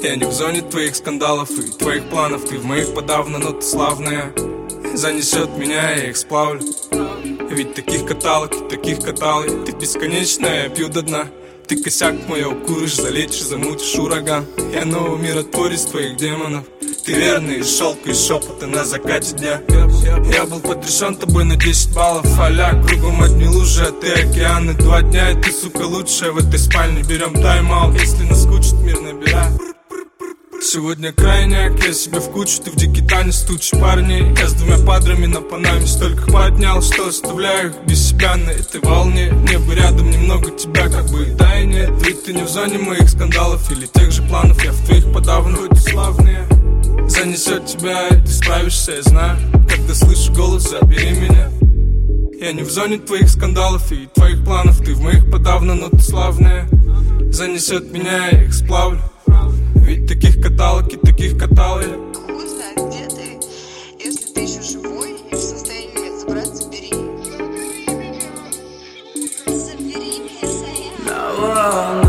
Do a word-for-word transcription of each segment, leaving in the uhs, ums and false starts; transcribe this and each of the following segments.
Я не в зоне твоих скандалов и твоих планов. Ты в моих подавно, но ты славная. Занесет меня, я их сплавлю. Ведь таких каталог и таких катал я. Ты бесконечная, я пью до дна. Ты косяк мой, укуришь, залечишь, замутишь ураган. Я новый миротворец твоих демонов. Ты верный из шелка и шепота на закате дня. Я был потрясен тобой на десять баллов. Аля, кругом одни лужи, а ты океаны. Два дня и ты, сука, лучшая в этой спальне. Берем тайм-аут, если наскучит, мир набирай. Сегодня крайняк, я себе в кучу. Ты в дикий танец тучи парней. Я с двумя падрами на панаме столько поднял, что оставляю их без себя на этой волне. Мне бы рядом немного тебя, как бы и да и нет. Ведь ты не в зоне моих скандалов или тех же планов. Я в твоих подавно, хоть и славные. Занесет тебя, и ты справишься, я знаю. Когда слышу голос, забери меня. Я не в зоне твоих скандалов и твоих планов. Ты в моих подавно, но ты славная. Занесет меня, я их сплавлю. Ведь таких каталог и таких катал я. Хуй знает, где ты. Если ты еще живой и в состоянии меня забрать, забери. Забери меня, Сая.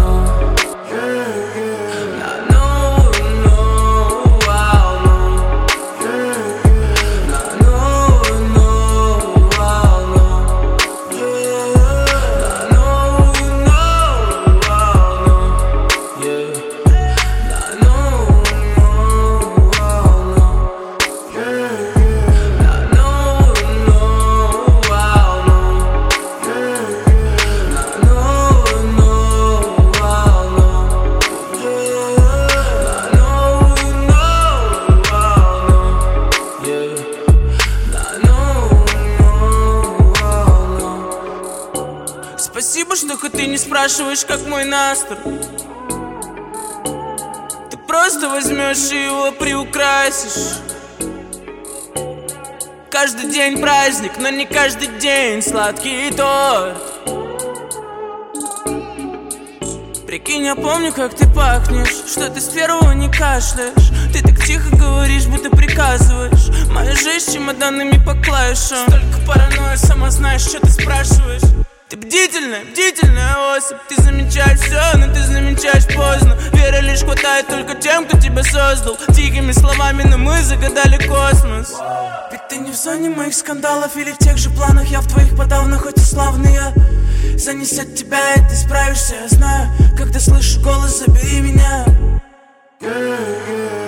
Спасибо, что хоть ты не спрашиваешь, как мой настр. Ты просто возьмешь и его приукрасишь. Каждый день праздник, но не каждый день сладкий торт. Прикинь, я помню, как ты пахнешь, что ты с первого не кашляешь. Ты так тихо говоришь, будто приказываешь. Моя жизнь чемоданами по клавишам. Столько паранойи, сама знаешь, что ты спрашиваешь. Ты бдительная, бдительная особь. Ты замечаешь все, но ты замечаешь поздно. Веры лишь хватает только тем, кто тебя создал. Тихими словами, но мы загадали космос. Ведь ты не в зоне моих скандалов или в тех же планах. Я в твоих подавно, хоть и славный я. Занесет тебя, и ты справишься, я знаю. Когда слышу голос, забери меня. Yeah, yeah.